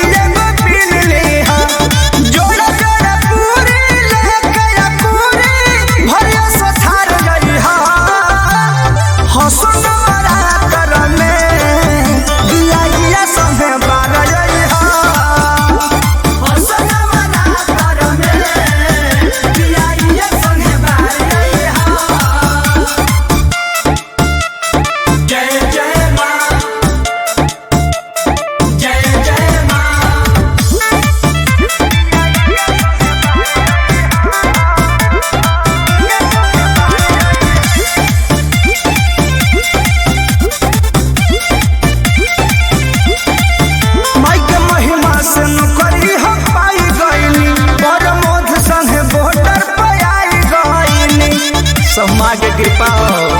एगो पीन लिहा जोड़ा जोड़ा पूरी लेके या पूरी भरिया सथार जइहा हसन रात में दिया संगे बार जइहा हसन रात में दिया संगे बार जइहा जय जय मां जय जय मां माई के महिमा से नौकरी हम पाई गईनी प्रमोद संगे बॉर्डर पे आई गईनी सब माँ के कृपा हो।